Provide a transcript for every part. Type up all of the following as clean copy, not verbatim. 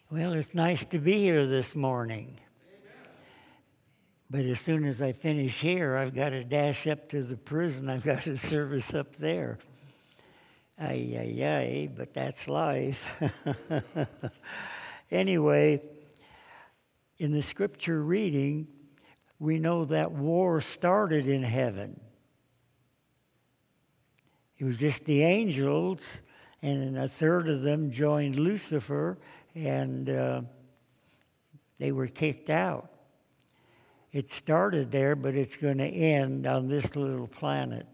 Well, it's nice to be here this morning. But as soon as I finish here, I've got to dash up to the prison. I've got a service up there. Ay, ay, ay, but that's life. Anyway, in the scripture reading, we know that war started in heaven. It was just the angels, and a third of them joined Lucifer, and they were kicked out. It started there, but it's going to end on this little planet.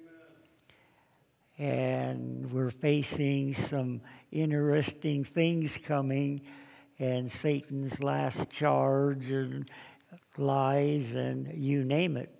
Amen. And we're facing some interesting things coming, and Satan's last charge and lies and you name it.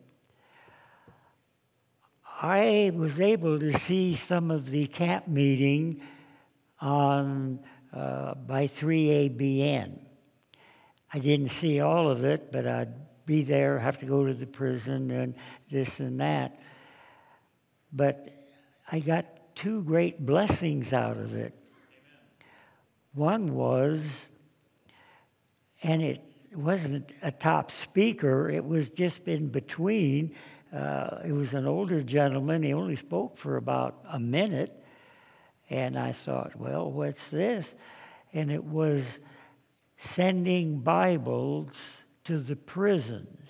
I was able to see some of the camp meeting on by 3ABN. I didn't see all of it, but I'd be there, have to go to the prison and this and that. But I got two great blessings out of it. One was, and it wasn't a top speaker, it was just in between. It was an older gentleman. He only spoke for about a minute. And I thought, well, what's this? And it was sending Bibles to the prisons.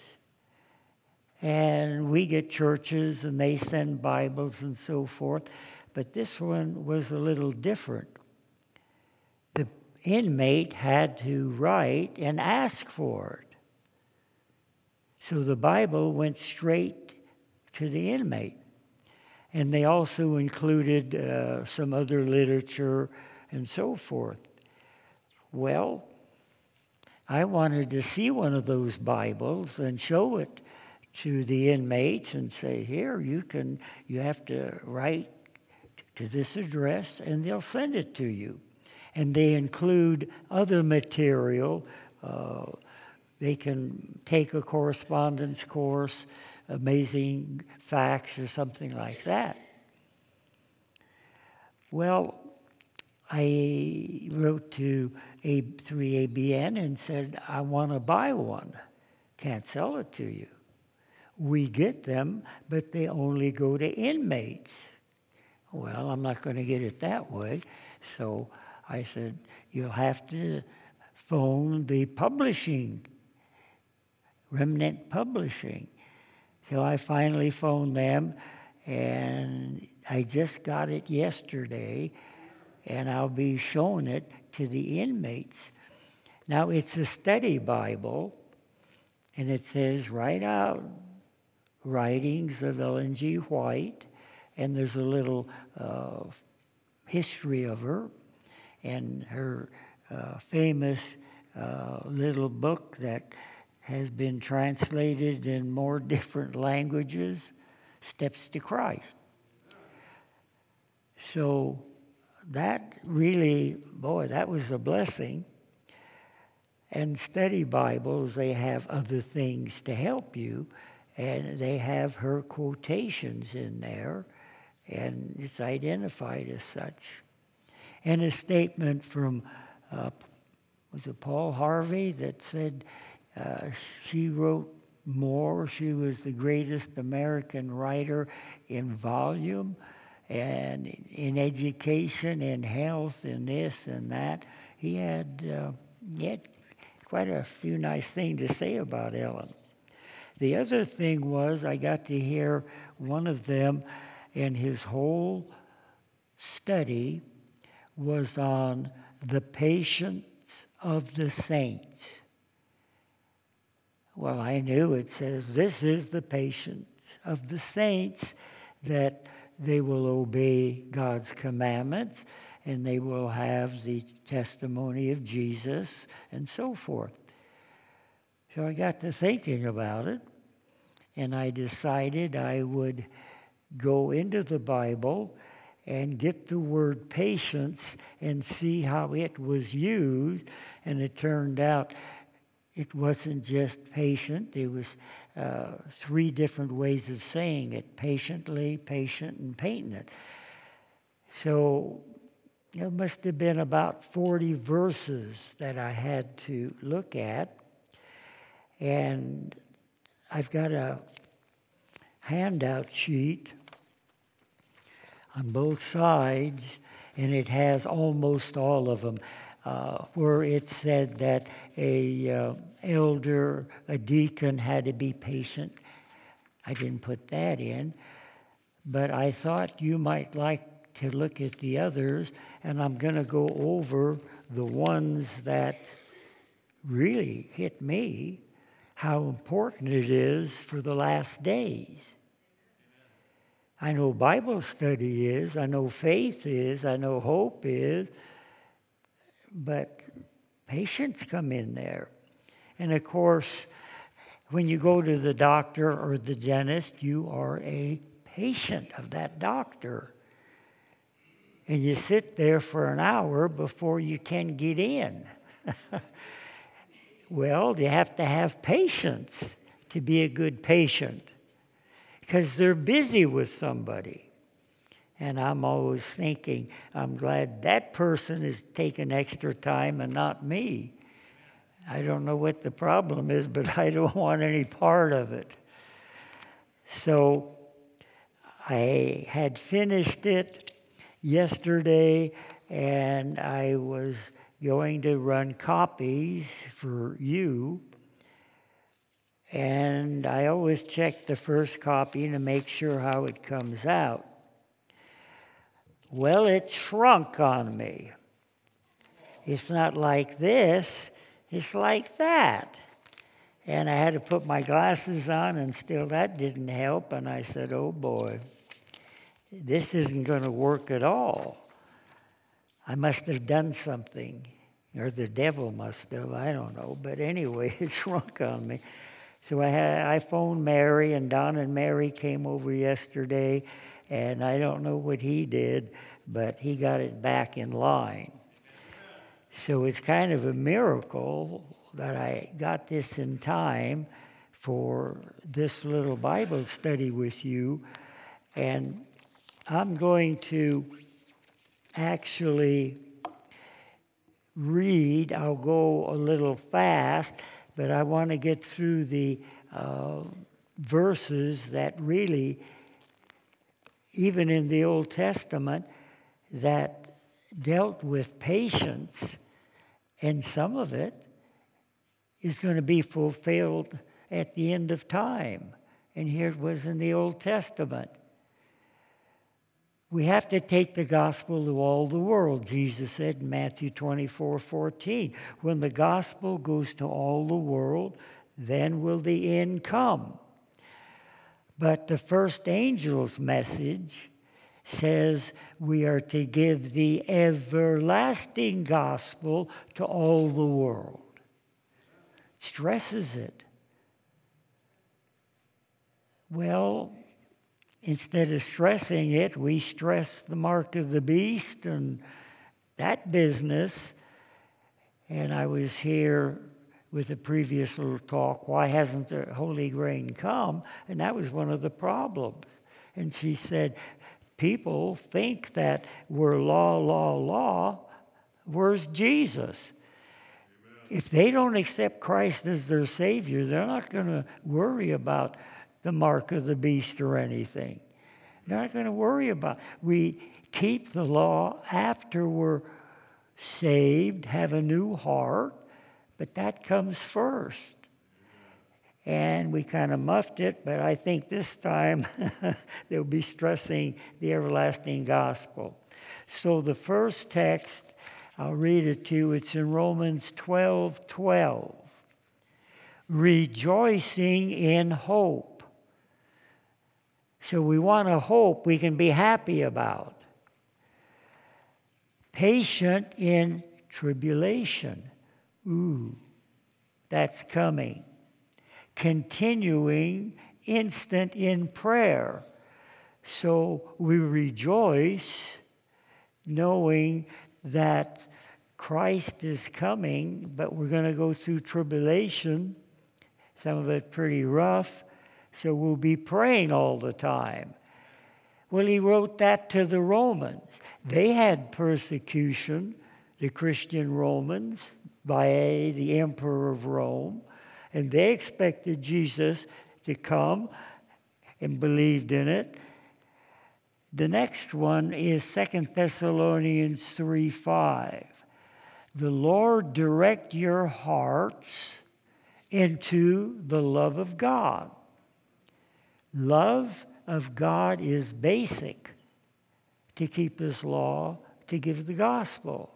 And we get churches and they send Bibles and so forth. But this one was a little different. The inmate had to write and ask for it. So the Bible went straight to the inmate. And they also included some other literature and so forth. Well, I wanted to see one of those Bibles and show it to the inmates and say, here, you have to write to this address and they'll send it to you. And they include other material. They can take a correspondence course, Amazing Facts or something like that. Well, I wrote to 3ABN and said, I want to buy one. Can't sell it to you. We get them, but they only go to inmates. Well, I'm not going to get it that way. So I said, you'll have to phone the publishing, Remnant Publishing. So I finally phoned them, and I just got it yesterday, and I'll be showing it to the inmates. Now, it's a study Bible, and it says right out, writings of Ellen G. White, and there's a little history of her, and her famous little book that has been translated in more different languages, Steps to Christ. So that really, boy, that was a blessing. And study Bibles, they have other things to help you, and they have her quotations in there, and it's identified as such. And a statement from, was it Paul Harvey that said, she wrote more. She was the greatest American writer in volume and in education, in health, in this and that. He had quite a few nice things to say about Ellen. The other thing was I got to hear one of them, and his whole study was on the patience of the saints. Well, I knew it says, this is the patience of the saints, that they will obey God's commandments and they will have the testimony of Jesus and so forth. So I got to thinking about it, and I decided I would go into the Bible and get the word patience and see how it was used, and it turned out it wasn't just patient. It was three different ways of saying it: patiently, patient, and painting it. So it must have been about 40 verses that I had to look at. And I've got a handout sheet on both sides, and it has almost all of them, where it said that a elder, a deacon had to be patient. I didn't put that in, but I thought you might like to look at the others, and I'm going to go over the ones that really hit me, how important it is for the last days. I know Bible study is, I know faith is, I know hope is, but patience come in there. And of course, when you go to the doctor or the dentist, you are a patient of that doctor. And you sit there for an hour before you can get in. Well, you have to have patience to be a good patient, because they're busy with somebody. And I'm always thinking, I'm glad that person is taking extra time and not me. I don't know what the problem is, but I don't want any part of it. So I had finished it yesterday, and I was going to run copies for you. And I always check the first copy to make sure how it comes out. Well, it shrunk on me. It's not like this, it's like that. And I had to put my glasses on, and still that didn't help. And I said, oh boy, this isn't going to work at all. I must have done something, or the devil must have, I don't know. But anyway, it shrunk on me. So I phoned Mary, and Don and Mary came over yesterday, and I don't know what he did, but he got it back in line. So it's kind of a miracle that I got this in time for this little Bible study with you. And I'm going to actually read. I'll go a little fast, but I want to get through the verses that really, even in the Old Testament, that dealt with patience, and some of it is going to be fulfilled at the end of time. And here it was in the Old Testament. We have to take the gospel to all the world, Jesus said in Matthew 24:14. When the gospel goes to all the world, then will the end come. But the first angel's message says we are to give the everlasting gospel to all the world. It stresses it. Well, instead of stressing it, we stress the mark of the beast and that business. And I was here with a previous little talk, why hasn't the Holy Grain come? And that was one of the problems. And she said, people think that we're law. Where's Jesus? Amen. If they don't accept Christ as their Savior, they're not going to worry about the mark of the beast or anything. They're not going to worry about it. We keep the law after we're saved, have a new heart, but that comes first. And we kind of muffed it, but I think this time they'll be stressing the everlasting gospel. So the first text, I'll read it to you. It's in Romans 12:12. Rejoicing in hope. So we want a hope we can be happy about. Patient in tribulation. Ooh, that's coming. Continuing, instant in prayer. So we rejoice knowing that Christ is coming, but we're going to go through tribulation, some of it pretty rough, so we'll be praying all the time. Well, he wrote that to the Romans. They had persecution, the Christian Romans, by the emperor of Rome, and they expected Jesus to come and believed in it. The next one is 2 Thessalonians 3:5. The Lord direct your hearts into the love of God. Love of God is basic to keep His law, to give the gospel.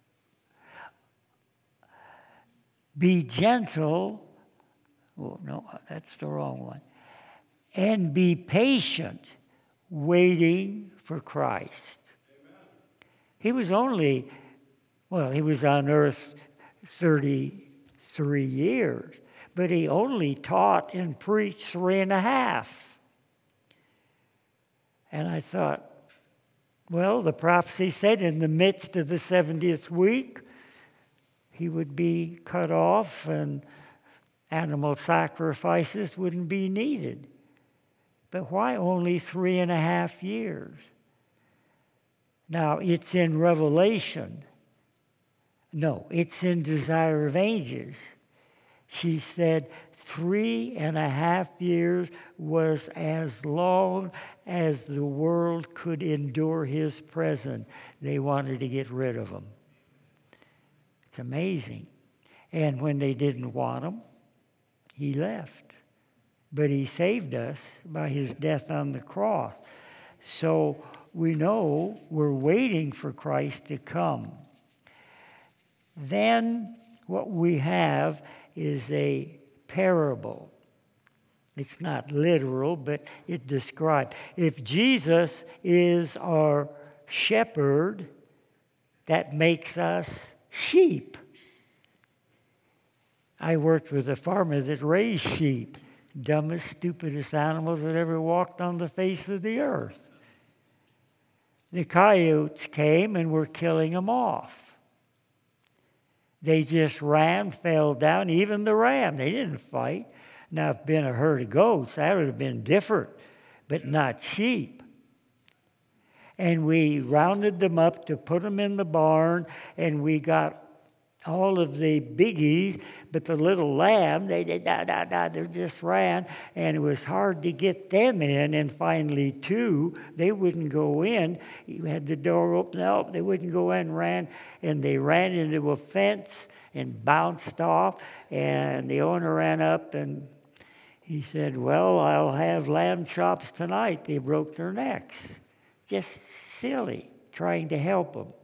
Be gentle. Oh, no, that's the wrong one. And be patient, waiting for Christ. Amen. He was he was on earth 33 years, but he only taught and preached 3.5. And I thought, well, the prophecy said in the midst of the 70th week, he would be cut off and animal sacrifices wouldn't be needed. But why only 3.5 years? Now, it's in Revelation. No, it's in Desire of Ages. She said 3.5 years was as long as the world could endure his presence. They wanted to get rid of him. It's amazing. And when they didn't want him, he left. But he saved us by his death on the cross. So we know we're waiting for Christ to come. Then what we have is a parable. It's not literal, but it describes. If Jesus is our shepherd, that makes us sheep. I worked with a farmer that raised sheep. Dumbest, stupidest animals that ever walked on the face of the earth. The coyotes came and were killing them off. They just ran, fell down, even the ram. They didn't fight. Now, if it'd been a herd of goats, that would have been different, but not sheep. And we rounded them up to put them in the barn, and we got all of the biggies, but the little lamb, they just ran, and it was hard to get them in. And finally, 2, they wouldn't go in. You had the door open up, they wouldn't go in, and they ran into a fence and bounced off. And the owner ran up and he said, "Well, I'll have lamb chops tonight." They broke their necks. Just silly, trying to help them.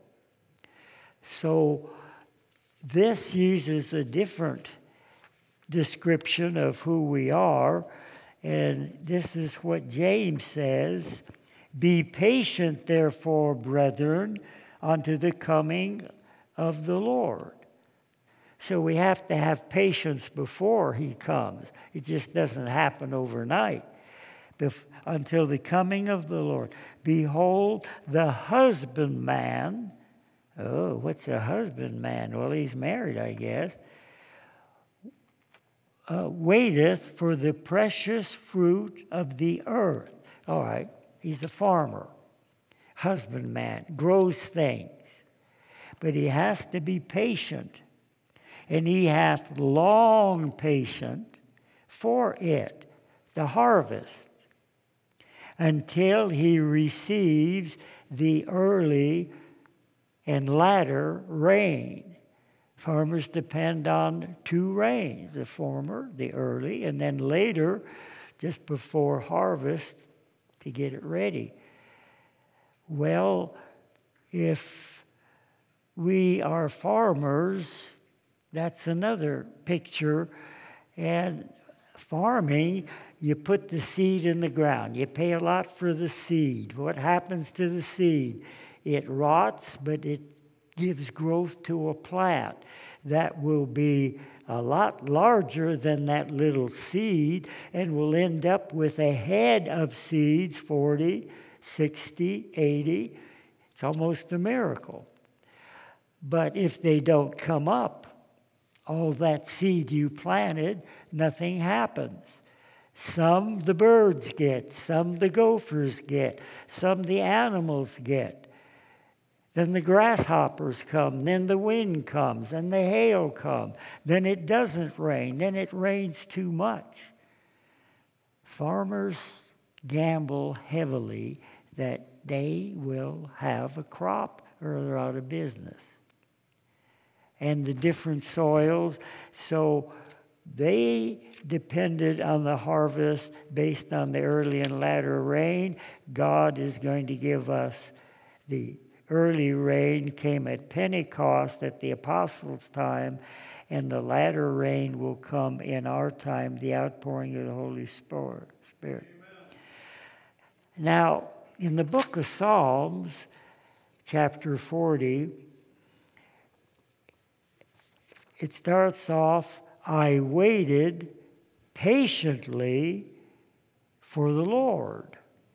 So this uses a different description of who we are, and this is what James says: "Be patient, therefore, brethren, unto the coming of the Lord." So we have to have patience before he comes. It just doesn't happen overnight. Until the coming of the Lord. "Behold, the husbandman." Oh, what's a husbandman? Well, he's married, I guess. "Waiteth for the precious fruit of the earth." All right, he's a farmer. Husbandman, grows things. But he has to be patient. "And he hath long patient for it," the harvest, "until he receives the early and latter rain." Farmers depend on 2 rains, the former, the early, and then later, just before harvest, to get it ready. Well, if we are farmers, that's another picture. And farming, you put the seed in the ground. You pay a lot for the seed. What happens to the seed? It rots, but it gives growth to a plant that will be a lot larger than that little seed and will end up with a head of seeds, 40, 60, 80. It's almost a miracle. But if they don't come up, all that seed you planted, nothing happens. Some the birds get, some the gophers get, some the animals get. Then the grasshoppers come, then the wind comes, and the hail comes. Then it doesn't rain, then it rains too much. Farmers gamble heavily that they will have a crop or they're out of business. And the different soils, so they depended on the harvest based on the early and latter rain. God is going to give us the early rain came at Pentecost at the apostles' time, and the latter rain will come in our time, the outpouring of the Holy Spirit. Amen. Now, in the book of Psalms, chapter 40, it starts off, I waited patiently for the Lord.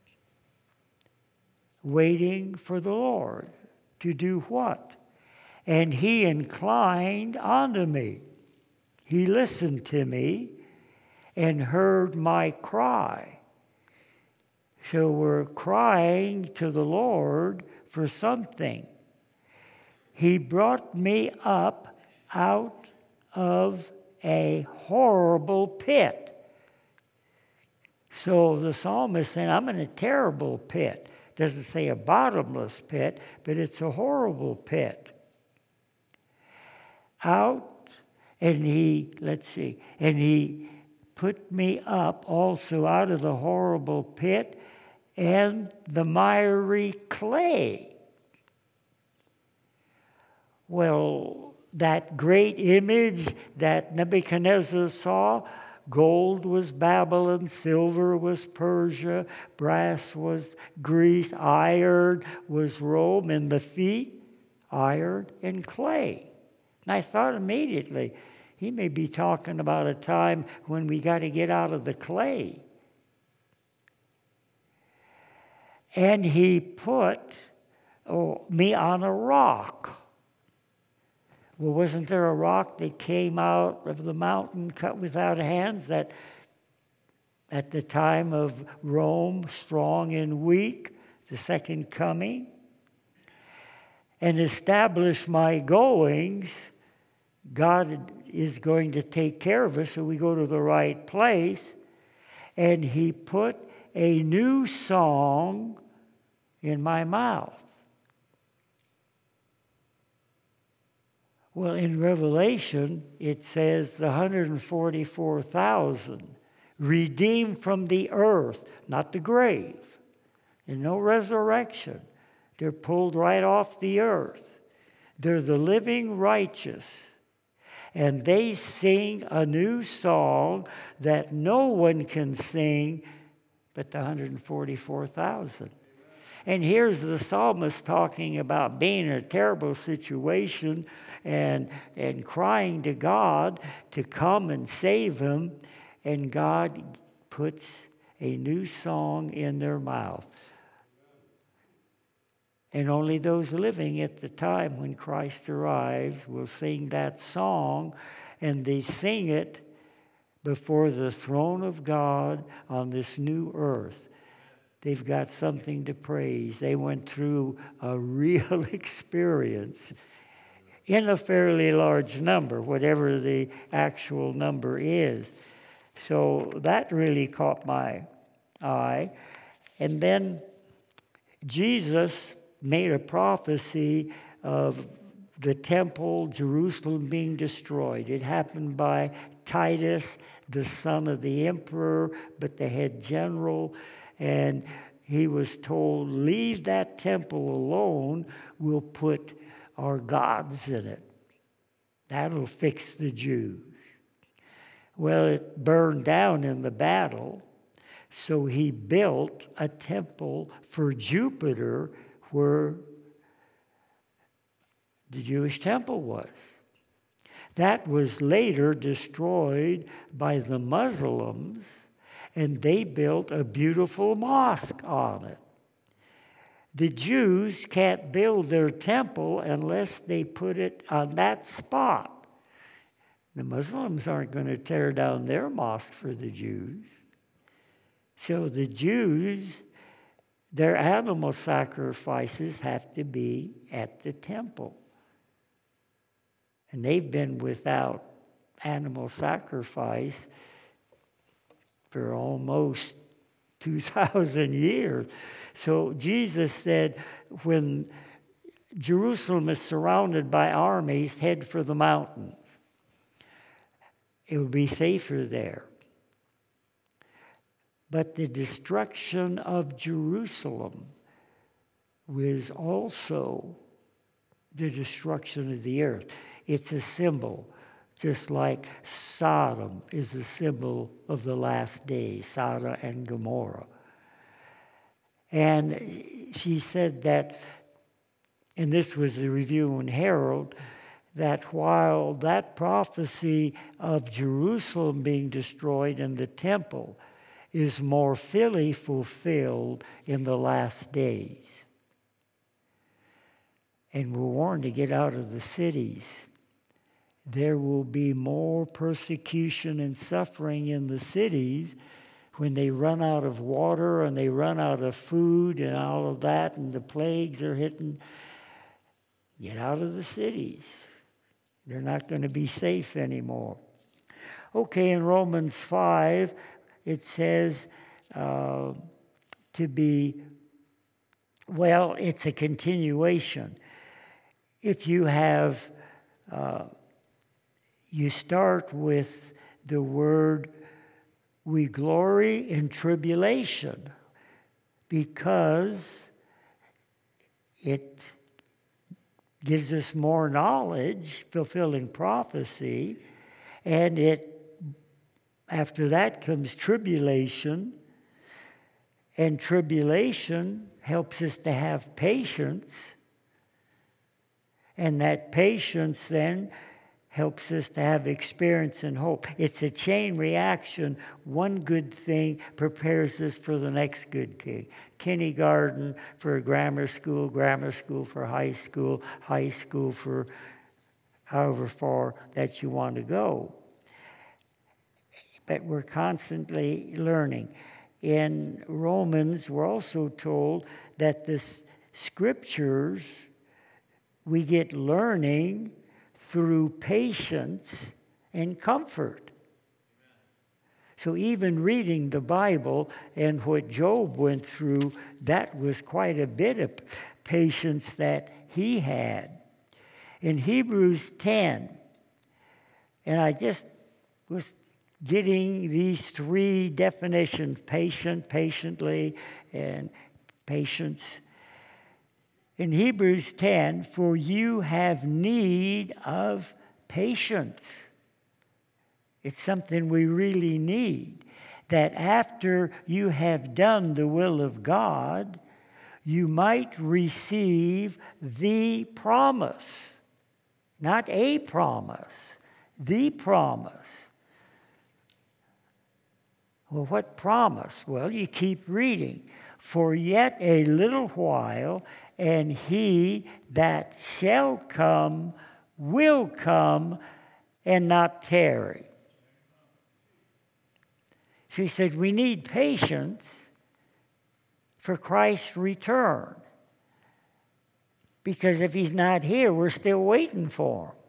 Waiting for the Lord to do what? And he inclined unto me. He listened to me and heard my cry. So we're crying to the Lord for something. He brought me up out of a horrible pit. So the psalmist saying, I'm in a terrible pit. Doesn't say a bottomless pit, but it's a horrible pit. Out, and he put me up also out of the horrible pit and the miry clay. Well, that great image that Nebuchadnezzar saw, gold was Babylon, silver was Persia, brass was Greece, iron was Rome, and the feet, iron and clay. And I thought immediately, he may be talking about a time when we got to get out of the clay. And he put me on a rock. Well, wasn't there a rock that came out of the mountain cut without hands that at the time of Rome, strong and weak, the second coming, and establish my goings? God is going to take care of us so we go to the right place. And he put a new song in my mouth. Well, in Revelation, it says the 144,000 redeemed from the earth, not the grave, and no resurrection. They're pulled right off the earth. They're the living righteous. And they sing a new song that no one can sing but the 144,000. And here's the psalmist talking about being in a terrible situation and crying to God to come and save him. And God puts a new song in their mouth. And only those living at the time when Christ arrives will sing that song, and they sing it before the throne of God on this new earth. They've got something to praise. They went through a real experience in a fairly large number, whatever the actual number is. So that really caught my eye. And then Jesus made a prophecy of the temple, Jerusalem being destroyed. It happened by Titus, the son of the emperor, but the head general. And he was told, leave that temple alone. We'll put our gods in it. That'll fix the Jews. Well, it burned down in the battle. So he built a temple for Jupiter where the Jewish temple was. That was later destroyed by the Muslims, and they built a beautiful mosque on it. The Jews can't build their temple unless they put it on that spot. The Muslims aren't going to tear down their mosque for the Jews. So the Jews, their animal sacrifices have to be at the temple. And they've been without animal sacrifice for almost 2,000 years. So Jesus said, when Jerusalem is surrounded by armies, head for the mountains. It will be safer there. But the destruction of Jerusalem was also the destruction of the earth. It's a symbol, just like Sodom is a symbol of the last days, Sodom and Gomorrah. And she said that, and this was the Review and Herald, that while that prophecy of Jerusalem being destroyed and the temple is more fully fulfilled in the last days. And we're warned to get out of the cities. There will be more persecution and suffering in the cities when they run out of water and they run out of food and all of that, and the plagues are hitting. Get out of the cities. They're not going to be safe anymore. Okay, in Romans 5, it says to be, well, it's a continuation. If you have, you start with the word, we glory in tribulation, because it gives us more knowledge, fulfilling prophecy, and after that comes tribulation, and tribulation helps us to have patience, and that patience then helps us to have experience and hope. It's a chain reaction. One good thing prepares us for the next good thing. Kindergarten for grammar school for high school for however far that you want to go. But we're constantly learning. In Romans, we're also told that the scriptures, we get learning through patience and comfort. So even reading the Bible and what Job went through, that was quite a bit of patience that he had. In Hebrews 10, and I just was getting these three definitions, patient, patiently, and patience. In Hebrews 10, for you have need of patience. It's something we really need. That after you have done the will of God, you might receive the promise. Not a promise, the promise. Well, what promise? Well, you keep reading. For yet a little while, and he that shall come will come and not tarry. She said, we need patience for Christ's return. Because if he's not here, we're still waiting for him.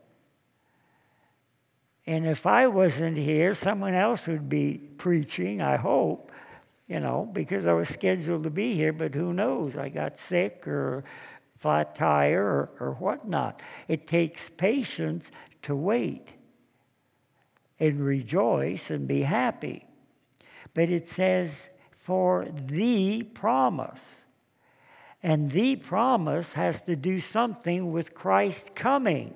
And if I wasn't here, someone else would be preaching, I hope, because I was scheduled to be here, but who knows? I got sick or flat tire or whatnot. It takes patience to wait and rejoice and be happy. But it says, for the promise. And the promise has to do something with Christ coming.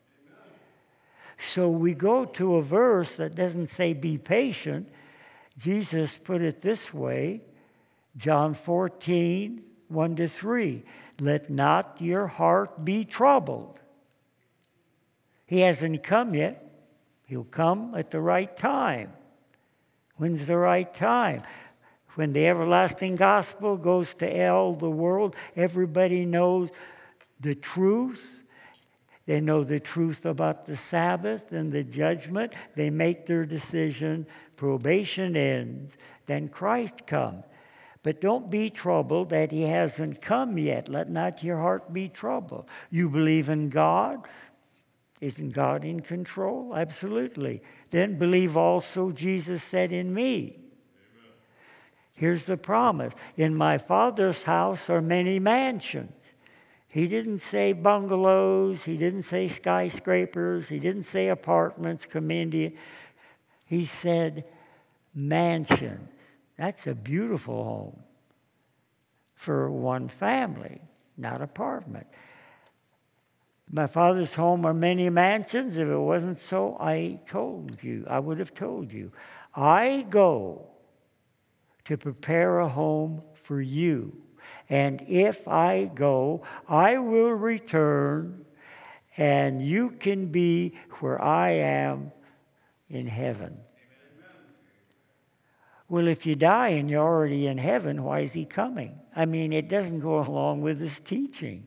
So we go to a verse that doesn't say be patient. Jesus put it this way, John 14, 1-3. Let not your heart be troubled. He hasn't come yet. He'll come at the right time. When's the right time? When the everlasting gospel goes to all the world, everybody knows the truth. They know the truth about the Sabbath and the judgment. They make their decision. Probation ends. Then Christ comes. But don't be troubled that he hasn't come yet. Let not your heart be troubled. You believe in God? Isn't God in control? Absolutely. Then believe also Jesus said in me. Amen. Here's the promise. In my Father's house are many mansions. He didn't say bungalows. He didn't say skyscrapers. He didn't say apartments, condominiums. He said mansions. That's a beautiful home for one family, not apartment. My Father's home are many mansions. If it wasn't so, I would have told you. I go to prepare a home for you. And if I go, I will return, and you can be where I am in heaven. Well, if you die and you're already in heaven, why is he coming? I mean, it doesn't go along with his teaching.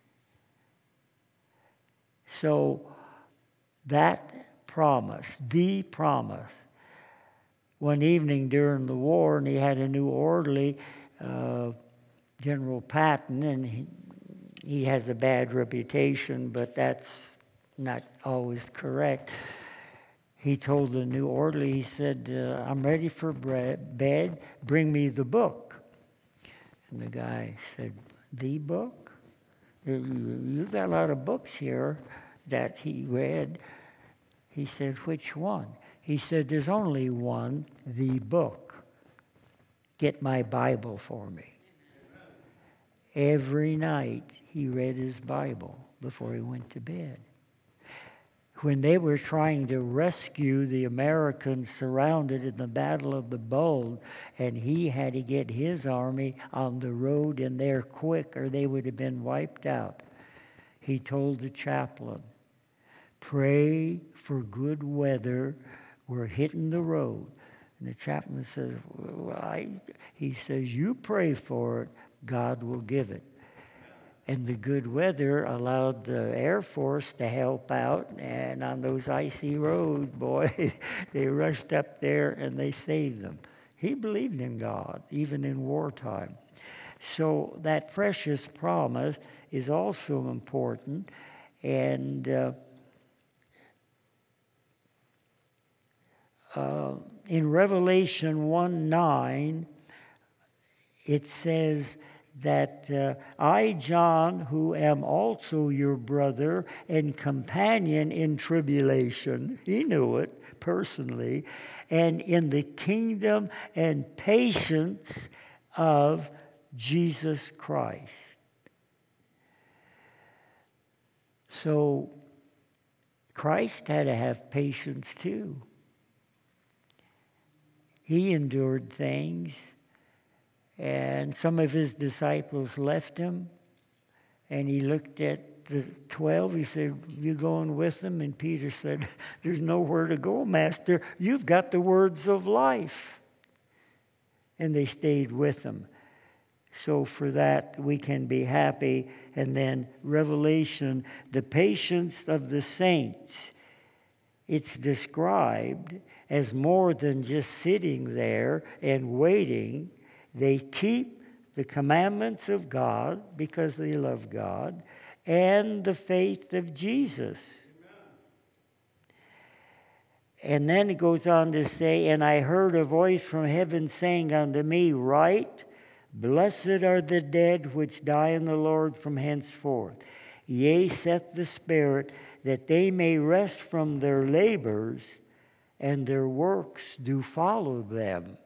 So that promise, the promise, one evening during the war, and he had a new orderly, General Patton, and he has a bad reputation, but that's not always correct. He told the new orderly, he said, I'm ready for bed, bring me the book. And the guy said, the book? You've got a lot of books here that he read. He said, which one? He said, there's only one, the book. Get my Bible for me. Every night he read his Bible before he went to bed. When they were trying to rescue the Americans surrounded in the Battle of the Bulge, and he had to get his army on the road in there quick or they would have been wiped out, he told the chaplain, pray for good weather. We're hitting the road. And the chaplain says, he says, you pray for it, God will give it. And the good weather allowed the Air Force to help out. And on those icy roads, boy, they rushed up there and they saved them. He believed in God, even in wartime. So that precious promise is also important. And in Revelation 1:9, it says that I, John, who am also your brother and companion in tribulation, he knew it personally, and in the kingdom and patience of Jesus Christ. So Christ had to have patience too. He endured things. And some of his disciples left him, and he looked at the 12. He said, you going with them? And Peter said, there's nowhere to go, Master. You've got the words of life. And they stayed with him. So for that, we can be happy. And then Revelation, the patience of the saints. It's described as more than just sitting there and waiting. They keep the commandments of God because they love God and the faith of Jesus. Amen. And then it goes on to say, and I heard a voice from heaven saying unto me, write, blessed are the dead which die in the Lord from henceforth. Yea, saith the Spirit, that they may rest from their labors, and their works do follow them.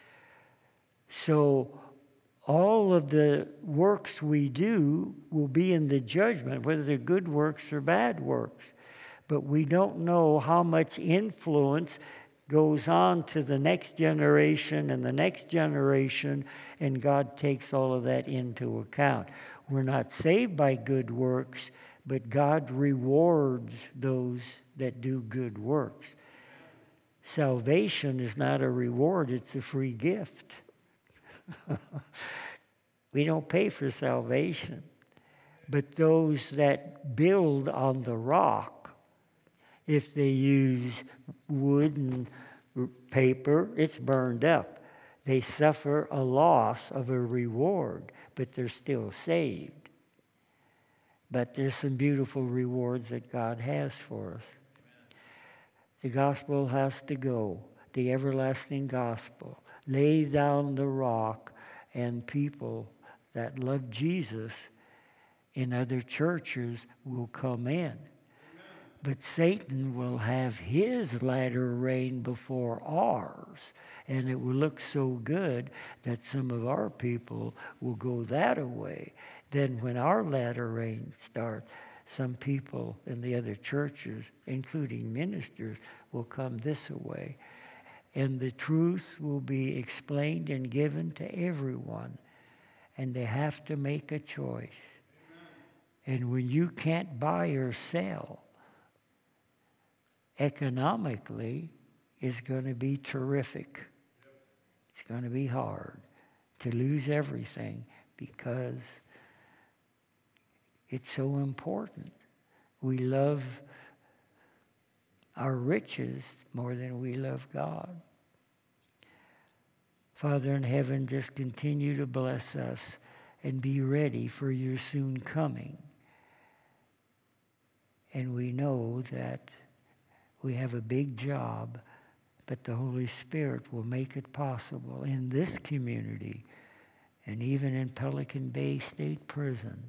So all of the works we do will be in the judgment, whether they're good works or bad works. But we don't know how much influence goes on to the next generation and the next generation, and God takes all of that into account. We're not saved by good works, but God rewards those that do good works. Salvation is not a reward, it's a free gift. We don't pay for salvation. But those that build on the rock, if they use wood and paper, it's burned up. They suffer a loss of a reward, but they're still saved. But there's some beautiful rewards that God has for us. The gospel has to go, the everlasting gospel. Lay down the rock, and people that love Jesus in other churches will come in. But Satan will have his latter rain before ours. And it will look so good that some of our people will go that away. Then when our latter rain starts, some people in the other churches, including ministers, will come this way. And the truth will be explained and given to everyone. And they have to make a choice. And when you can't buy or sell, economically, it's going to be terrific. It's going to be hard to lose everything because it's so important. We love our riches more than we love God. Father in heaven, just continue to bless us and be ready for your soon coming. And we know that we have a big job, but the Holy Spirit will make it possible in this community and even in Pelican Bay State Prison.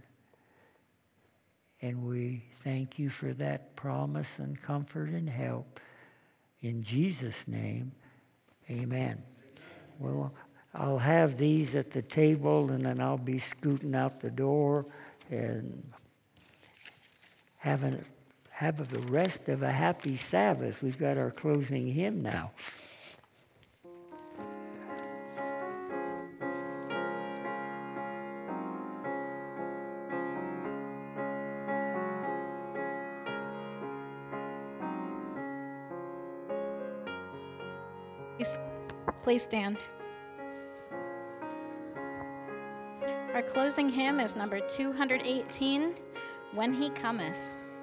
And we thank you for that promise and comfort and help. In Jesus' name, amen. Well, I'll have these at the table, and then I'll be scooting out the door and have the rest of a happy Sabbath. We've got our closing hymn now. Please stand. Our closing hymn is number 218, When He Cometh.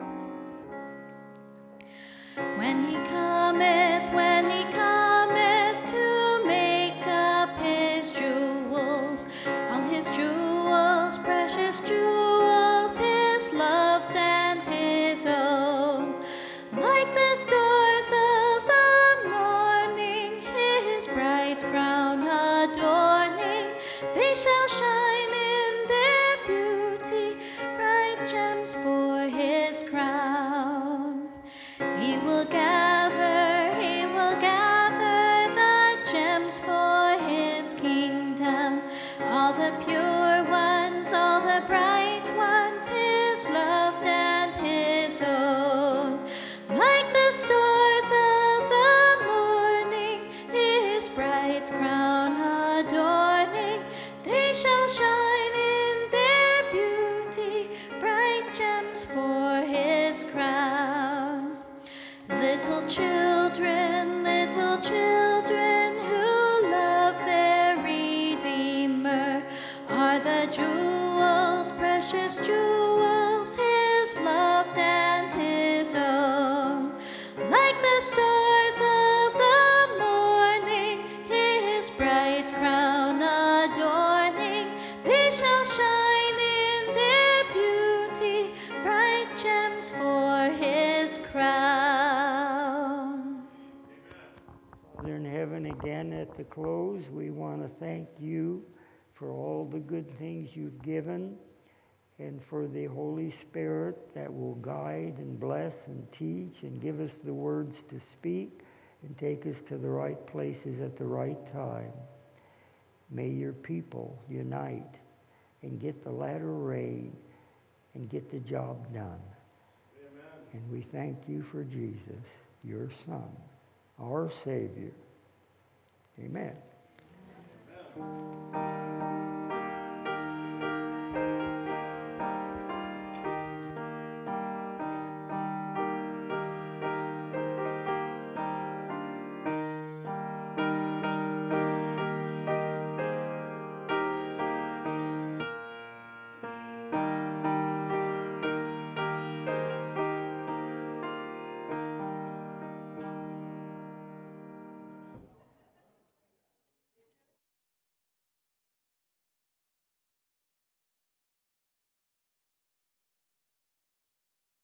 When he cometh to make up his jewels, all his jewels, precious jewels, his loved and his own, like the stars of the morning, his bright crown adorning, they shall shine in their beauty, bright gems for his crown. He will gather the gems for his kingdom, all the pure ones, all the bright ones, his loved and his own. Like the stars of the morning, his bright crown adorning, they shall shine in their beauty, bright gems for his crown. Little children who love their Redeemer are the jewels, precious jewels, his loved and his own. Like the stars of the morning, his bright crown adorning, they shall shine in their beauty, bright gems for his crown. Father in heaven, again at the close, we want to thank you for all the good things you've given and for the Holy Spirit that will guide and bless and teach and give us the words to speak and take us to the right places at the right time. May your people unite and get the latter rain and get the job done. Amen. And we thank you for Jesus, your Son, our Savior. Amen. Amen.